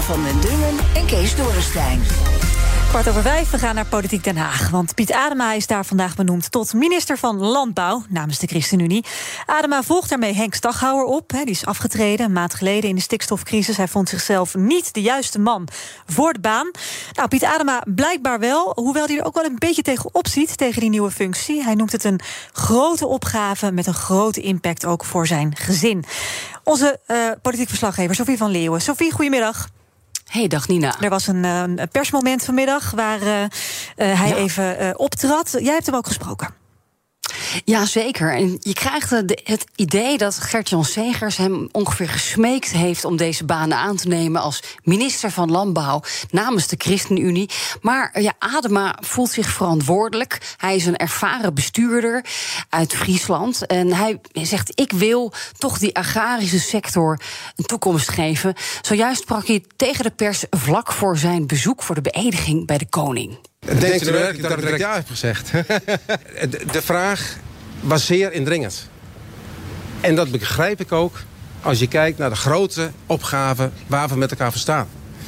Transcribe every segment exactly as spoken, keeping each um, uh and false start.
Lara van den Dungen en Kees Dorrestein. Kwart over vijf, we gaan naar Politiek Den Haag. Want Piet Adema is daar vandaag benoemd tot minister van Landbouw namens de ChristenUnie. Adema volgt daarmee Henk Staghouwer op. Die is afgetreden een maand geleden in de stikstofcrisis. Hij vond zichzelf niet de juiste man voor de baan. Nou, Piet Adema blijkbaar wel, hoewel hij er ook wel een beetje tegenop ziet tegen die nieuwe functie. Hij noemt het een grote opgave met een grote impact ook voor zijn gezin. Onze uh, politiek verslaggever Sophie van Leeuwen. Sophie, goedemiddag. Hey, dag Nina. Er was een, een persmoment vanmiddag waar uh, uh, hij ja. even uh, optrad. Jij hebt hem ook gesproken. Ja, zeker. En je krijgt het idee dat Gert-Jan Segers hem ongeveer gesmeekt heeft om deze banen aan te nemen als minister van Landbouw namens de ChristenUnie. Maar ja, Adema voelt zich verantwoordelijk. Hij is een ervaren bestuurder uit Friesland. En hij zegt, ik wil toch die agrarische sector een toekomst geven. Zojuist sprak hij tegen de pers vlak voor zijn bezoek voor de beëdiging bij de koning. Denkt u werkelijk dat ik direct ja heb gezegd? De vraag was zeer indringend. En dat begrijp ik ook als je kijkt naar de grote opgaven waar we met elkaar voor staan.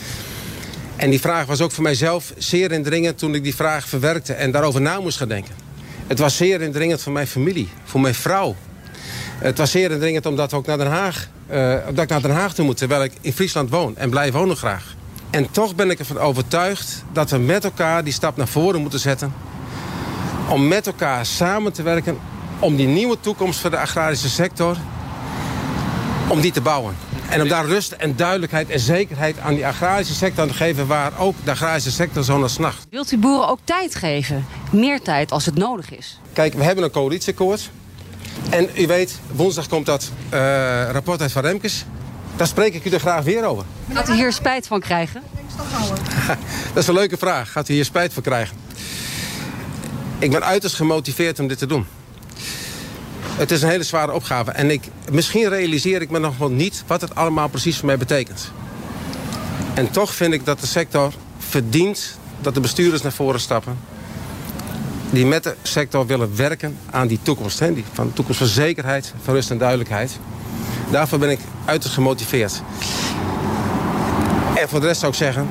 En die vraag was ook voor mijzelf zeer indringend toen ik die vraag verwerkte en daarover na moest gaan denken. Het was zeer indringend voor mijn familie, voor mijn vrouw. Het was zeer indringend omdat we ook naar Den Haag, uh, dat ik naar Den Haag toe moet, terwijl ik in Friesland woon en blijf wonen graag. En toch ben ik ervan overtuigd dat we met elkaar die stap naar voren moeten zetten. Om met elkaar samen te werken om die nieuwe toekomst voor de agrarische sector, om die te bouwen. En om daar rust en duidelijkheid en zekerheid aan die agrarische sector te geven, waar ook de agrarische sector zo naar snacht. Wilt u boeren ook tijd geven? Meer tijd als het nodig is? Kijk, we hebben een coalitieakkoord. En u weet, woensdag komt dat uh, rapport uit Van Remkes. Daar spreek ik u er graag weer over. Gaat u hier spijt van krijgen? Dat is een leuke vraag. Gaat u hier spijt van krijgen? Ik ben uiterst gemotiveerd om dit te doen. Het is een hele zware opgave. En ik, misschien realiseer ik me nog wel niet wat het allemaal precies voor mij betekent. En toch vind ik dat de sector verdient dat de bestuurders naar voren stappen. Die met de sector willen werken aan die toekomst. Hè? Die, van de toekomst van zekerheid, van rust en duidelijkheid. Daarvoor ben ik uiterst gemotiveerd. En voor de rest zou ik zeggen,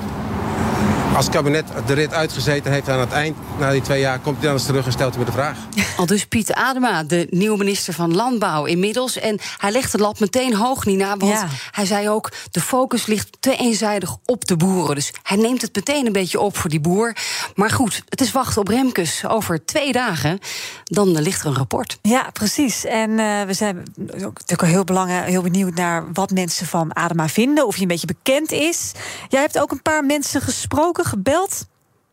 als het kabinet de rit uitgezeten heeft aan het eind, na die twee jaar, komt hij dan eens terug en stelt hij me de vraag. Al dus Piet Adema, de nieuwe minister van Landbouw inmiddels. En hij legt de lat meteen hoog, Nina, want ja. hij zei ook, de focus ligt te eenzijdig op de boeren. Dus hij neemt het meteen een beetje op voor die boer. Maar goed, het is wachten op Remkes. Over twee dagen, dan ligt er een rapport. Ja, precies. En uh, we zijn ook natuurlijk heel belangrijk, heel benieuwd naar wat mensen van Adema vinden, of hij een beetje bekend is. Jij hebt ook een paar mensen gesproken, gebeld.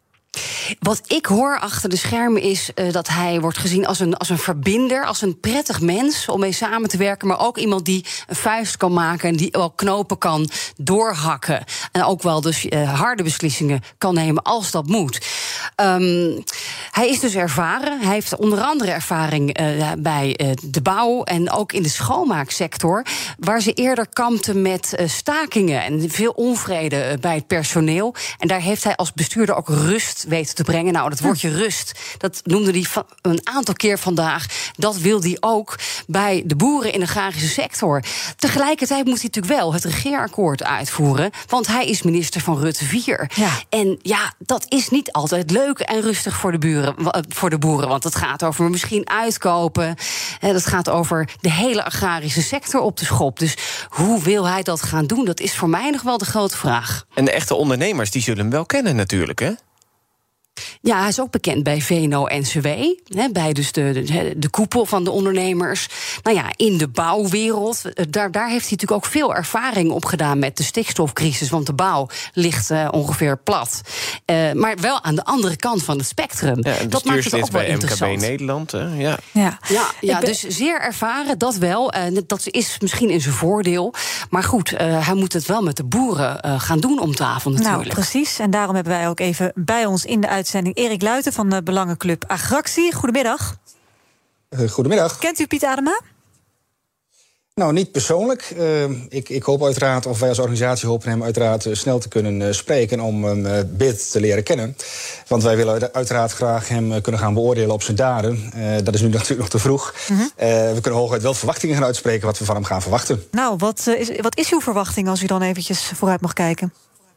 Wat ik hoor achter de schermen is uh, dat hij wordt gezien als een, als een verbinder, als een prettig mens om mee samen te werken, maar ook iemand die een vuist kan maken en die wel knopen kan doorhakken. En ook wel dus uh, harde beslissingen kan nemen als dat moet. Um, hij is dus ervaren. Hij heeft onder andere ervaring uh, bij uh, de bouw en ook in de schoonmaaksector, waar ze eerder kampten met uh, stakingen en veel onvrede uh, bij het personeel. En daar heeft hij als bestuurder ook rust weten te brengen. Nou, dat woordje rust, dat noemde hij van een aantal keer vandaag. Dat wil hij ook bij de boeren in de agrarische sector. Tegelijkertijd moet hij natuurlijk wel het regeerakkoord uitvoeren, want hij is minister van Rutte vier. Ja. En ja, dat is niet altijd leuk en rustig voor de, buren, voor de boeren, want het gaat over misschien uitkopen. Dat gaat over de hele agrarische sector op de schop. Dus hoe wil hij dat gaan doen? Dat is voor mij nog wel de grote vraag. En de echte ondernemers, die zullen hem wel kennen natuurlijk, hè? Ja, hij is ook bekend bij V N O-N C W, hè, bij dus de, de, de koepel van de ondernemers. Nou ja, in de bouwwereld, daar, daar heeft hij natuurlijk ook veel ervaring op gedaan met de stikstofcrisis, want de bouw ligt uh, ongeveer plat. Uh, maar wel aan de andere kant van het spectrum. Ja, en dat maakt het ook wel bij interessant. M K B Nederland, hè? Ja, ja, ja, ja ben... dus zeer ervaren, dat wel. Uh, dat is misschien in zijn voordeel. Maar goed, uh, hij moet het wel met de boeren uh, gaan doen om tafel natuurlijk. Nou, precies. En daarom hebben wij ook even bij ons in de uitzending Erik Luiten van de Belangenclub Agractie. Goedemiddag. Uh, goedemiddag. Kent u Piet Adema? Nou, niet persoonlijk. Uh, ik, ik hoop uiteraard, of wij als organisatie hopen hem uiteraard uh, snel te kunnen uh, spreken om hem uh, beter te leren kennen. Want wij willen uiteraard graag hem uh, kunnen gaan beoordelen op zijn daden. Uh, dat is nu natuurlijk nog te vroeg. Mm-hmm. Uh, we kunnen hooguit wel verwachtingen gaan uitspreken wat we van hem gaan verwachten. Nou, wat, uh, is, wat is uw verwachting als u dan eventjes vooruit mag kijken?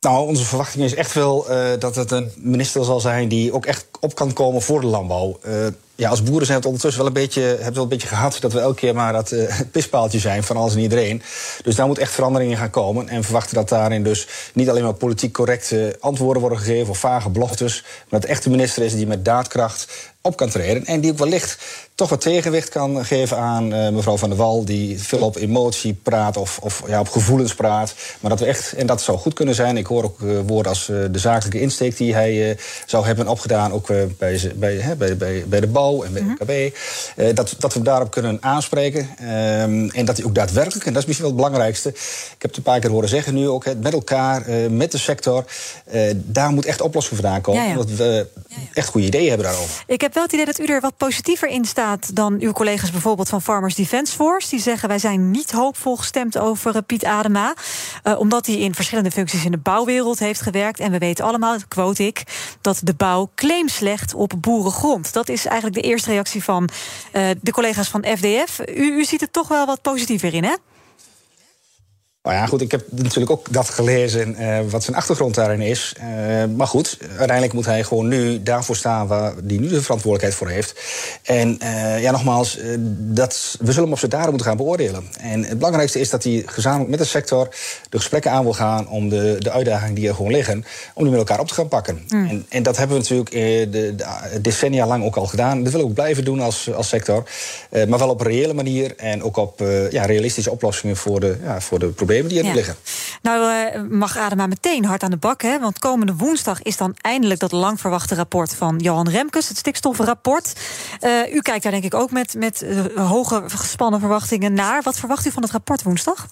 Nou, onze verwachting is echt wel uh, dat het een minister zal zijn die ook echt op kan komen voor de landbouw. Uh, ja, als boeren zijn we het ondertussen wel een beetje, hebben we wel een beetje gehad dat we elke keer maar dat uh, pispaaltje zijn van alles en iedereen. Dus daar moet echt verandering in gaan komen. En verwachten dat daarin dus niet alleen maar politiek correcte antwoorden worden gegeven of vage beloftes, maar dat het echt de minister is die met daadkracht op kan treden. En die ook wellicht toch wat tegenwicht kan geven aan uh, mevrouw Van der Wal, die veel op emotie praat of, of ja, op gevoelens praat. Maar dat we echt, en dat zou goed kunnen zijn. Ik hoor ook uh, woorden als uh, de zakelijke insteek die hij uh, zou hebben opgedaan, ook uh, bij, bij, hè, bij, bij, bij de bouw en bij de M K B. Uh, dat, dat we daarop kunnen aanspreken. Um, en dat hij ook daadwerkelijk, en dat is misschien wel het belangrijkste, ik heb het een paar keer horen zeggen nu ook, hè, met elkaar, uh, met de sector, uh, daar moet echt oplossing vandaan komen. Ja, ja. Omdat we ja, ja. echt goede ideeën hebben daarover. Ik heb wel het idee dat u er wat positiever in staat dan uw collega's bijvoorbeeld van Farmers Defence Force. Die zeggen wij zijn niet hoopvol gestemd over uh, Piet Adema. Uh, omdat hij in verschillende functies in de bouwwereld heeft gewerkt. En we weten allemaal, quote ik, dat de bouw claims legt op boerengrond. Dat is eigenlijk de eerste reactie van uh, de collega's van F D F. U, u ziet er toch wel wat positiever in, hè? Nou ja, goed, ik heb natuurlijk ook dat gelezen, uh, wat zijn achtergrond daarin is. Uh, maar goed, uiteindelijk moet hij gewoon nu daarvoor staan waar die nu de verantwoordelijkheid voor heeft. En uh, ja, nogmaals, uh, dat, we zullen hem op zijn daden moeten gaan beoordelen. En het belangrijkste is dat hij gezamenlijk met de sector de gesprekken aan wil gaan om de, de uitdagingen die er gewoon liggen, om die met elkaar op te gaan pakken. Mm. En, en dat hebben we natuurlijk uh, de, de decennia lang ook al gedaan. Dat willen we ook blijven doen als, als sector. Uh, maar wel op een reële manier en ook op uh, ja, realistische oplossingen voor de, ja, voor de problemen die er ja. liggen. Nou uh, mag Adema meteen hard aan de bak, hè? Want komende woensdag is dan eindelijk dat lang verwachte rapport van Johan Remkes, het stikstofrapport. Uh, u kijkt daar denk ik ook met, met uh, hoge gespannen verwachtingen naar. Wat verwacht u van het rapport woensdag?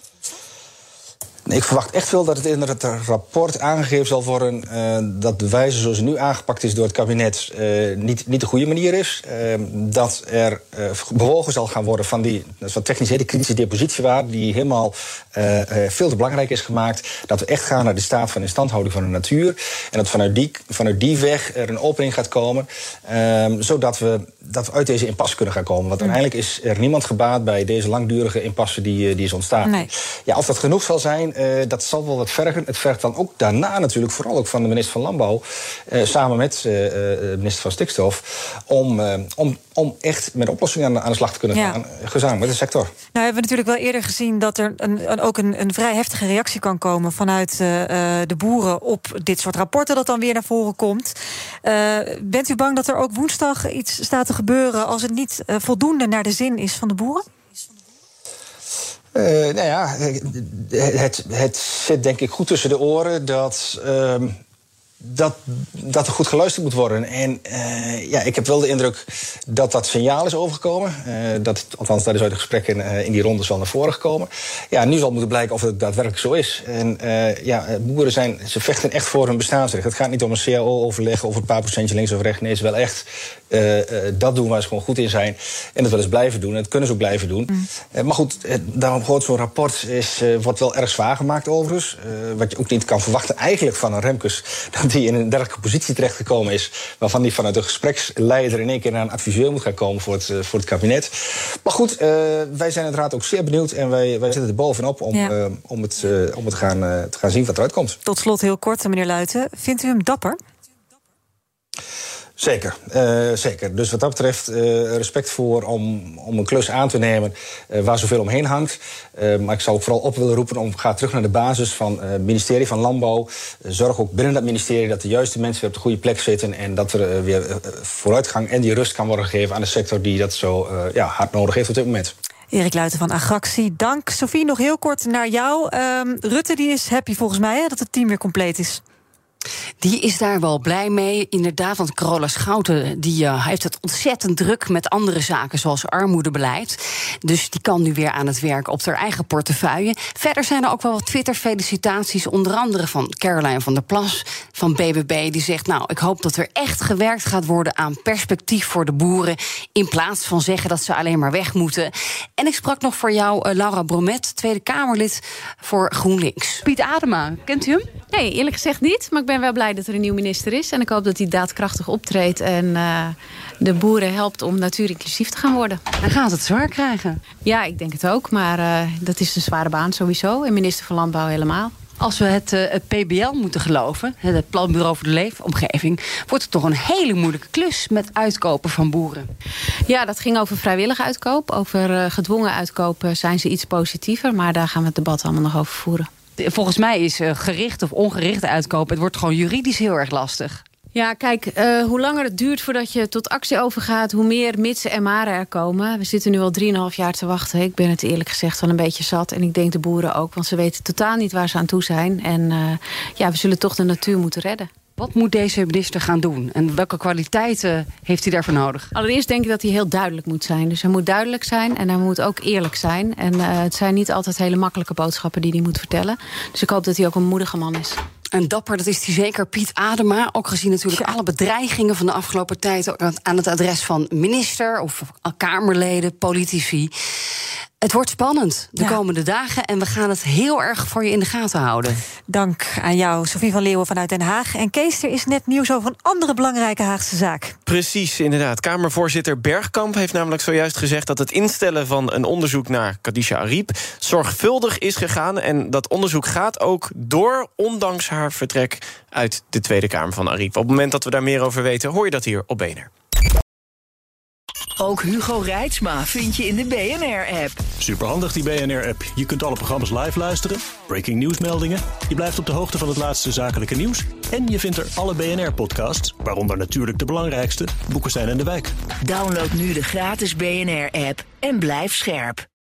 Ik verwacht echt wel dat het in het rapport aangegeven zal worden uh, dat de wijze zoals het nu aangepakt is door het kabinet uh, niet, niet de goede manier is. Uh, dat er uh, bewogen zal gaan worden van die, dat is wat technisch heet, de kritische depositiewaarde, die helemaal uh, uh, veel te belangrijk is gemaakt. Dat we echt gaan naar de staat van instandhouding van de natuur. En dat vanuit die, vanuit die weg er een opening gaat komen. Uh, zodat we, dat we uit deze impasse kunnen gaan komen. Want mm. uiteindelijk is er niemand gebaat bij deze langdurige impasse die, die is ontstaan. Nee. Ja, of dat genoeg zal zijn, Uh, dat zal wel wat vergen. Het vergt dan ook daarna natuurlijk, vooral ook van de minister van Landbouw, uh, samen met uh, de minister van Stikstof, om, uh, om, om echt met oplossingen aan, aan de slag te kunnen gaan, ja. gezamenlijk met de sector. Nou hebben we natuurlijk wel eerder gezien dat er een, een, ook een, een vrij heftige reactie kan komen vanuit uh, de boeren op dit soort rapporten dat dan weer naar voren komt. Uh, bent u bang dat er ook woensdag iets staat te gebeuren als het niet uh, voldoende naar de zin is van de boeren? Uh, nou ja, het, het zit denk ik goed tussen de oren dat, uh, dat, dat er goed geluisterd moet worden. En uh, ja, ik heb wel de indruk dat dat signaal is overgekomen. Uh, dat, althans, dat is uit de gesprekken uh, in die rondes wel naar voren gekomen. Ja, nu zal moeten blijken of het daadwerkelijk zo is. En uh, ja, boeren zijn, ze vechten echt voor hun bestaansrecht. Het gaat niet om een C A O-overleg over een paar procentje links of rechts. Nee, ze wel echt Uh, uh, dat doen waar ze gewoon goed in zijn. En dat willen ze blijven doen. En dat kunnen ze ook blijven doen. Mm. Uh, maar goed, uh, daarom hoort zo'n rapport is, uh, wordt wel erg zwaar gemaakt overigens. Uh, wat je ook niet kan verwachten eigenlijk van een Remkes, dat hij in een dergelijke positie terechtgekomen is, waarvan hij vanuit de gespreksleider in één keer naar een adviseur moet gaan komen voor het, uh, voor het kabinet. Maar goed, uh, wij zijn inderdaad ook zeer benieuwd. En wij, wij zitten er bovenop om, ja. uh, om, het, uh, om het gaan, uh, te gaan zien wat eruit komt. Tot slot heel kort, meneer Luijten. Vindt u hem dapper? Zeker, uh, zeker. Dus wat dat betreft uh, respect voor om, om een klus aan te nemen uh, waar zoveel omheen hangt. Uh, maar ik zou ook vooral op willen roepen om ga terug naar de basis van het uh, ministerie van Landbouw. Uh, zorg ook binnen dat ministerie dat de juiste mensen weer op de goede plek zitten en dat er uh, weer uh, vooruitgang en die rust kan worden gegeven aan de sector die dat zo uh, ja, hard nodig heeft op dit moment. Erik Luijten van Agractie, dank. Sophie, nog heel kort naar jou. Uh, Rutte die is happy volgens mij hè, dat het team weer compleet is. Die is daar wel blij mee. Inderdaad, want Carola Schouten die, uh, heeft het ontzettend druk met andere zaken, zoals armoedebeleid. Dus die kan nu weer aan het werk op haar eigen portefeuille. Verder zijn er ook wel wat Twitter-felicitaties, onder andere van Caroline van der Plas van B B B. Die zegt, nou, ik hoop dat er echt gewerkt gaat worden aan perspectief voor de boeren, in plaats van zeggen dat ze alleen maar weg moeten. En ik sprak nog voor jou uh, Laura Bromet, Tweede Kamerlid voor GroenLinks. Piet Adema, kent u hem? Nee, eerlijk gezegd niet, maar ik ben wel blij dat er een nieuw minister is. En ik hoop dat hij daadkrachtig optreedt en uh, de boeren helpt om natuurinclusief te gaan worden. Hij gaat het zwaar krijgen. Ja, ik denk het ook, maar uh, dat is een zware baan sowieso. En minister van Landbouw helemaal. Als we het, uh, het P B L moeten geloven, het Planbureau voor de Leefomgeving, wordt het toch een hele moeilijke klus met uitkopen van boeren. Ja, dat ging over vrijwillige uitkoop. Over uh, gedwongen uitkopen zijn ze iets positiever, maar daar gaan we het debat allemaal nog over voeren. Volgens mij is uh, gericht of ongerichte uitkoop, het wordt gewoon juridisch heel erg lastig. Ja, kijk, uh, hoe langer het duurt voordat je tot actie overgaat, hoe meer mitsen en maren er komen. We zitten nu al drieënhalf jaar te wachten. Ik ben het eerlijk gezegd wel een beetje zat. En ik denk de boeren ook, want ze weten totaal niet waar ze aan toe zijn. En uh, ja, we zullen toch de natuur moeten redden. Wat moet deze minister gaan doen? En welke kwaliteiten heeft hij daarvoor nodig? Allereerst denk ik dat hij heel duidelijk moet zijn. Dus hij moet duidelijk zijn en hij moet ook eerlijk zijn. En uh, het zijn niet altijd hele makkelijke boodschappen die hij moet vertellen. Dus ik hoop dat hij ook een moedige man is. En dapper, dat is hij zeker, Piet Adema. Ook gezien natuurlijk alle bedreigingen van de afgelopen tijd ook aan het adres van minister of Kamerleden, politici. Het wordt spannend de ja. komende dagen en we gaan het heel erg voor je in de gaten houden. Dank aan jou, Sophie van Leeuwen vanuit Den Haag. En Kees, er is net nieuws over een andere belangrijke Haagse zaak. Precies, inderdaad. Kamervoorzitter Bergkamp heeft namelijk zojuist gezegd dat het instellen van een onderzoek naar Khadija Arib zorgvuldig is gegaan. En dat onderzoek gaat ook door, ondanks haar vertrek uit de Tweede Kamer van Arib. Op het moment dat we daar meer over weten, hoor je dat hier op B N R. Ook Hugo Reitsma vind je in de B N R-app. Superhandig die B N R-app. Je kunt alle programma's live luisteren, breaking nieuwsmeldingen. Je blijft op de hoogte van het laatste zakelijke nieuws. En je vindt er alle B N R-podcasts, waaronder natuurlijk de belangrijkste, Boekenstein en de Wijk. Download nu de gratis B N R-app en blijf scherp.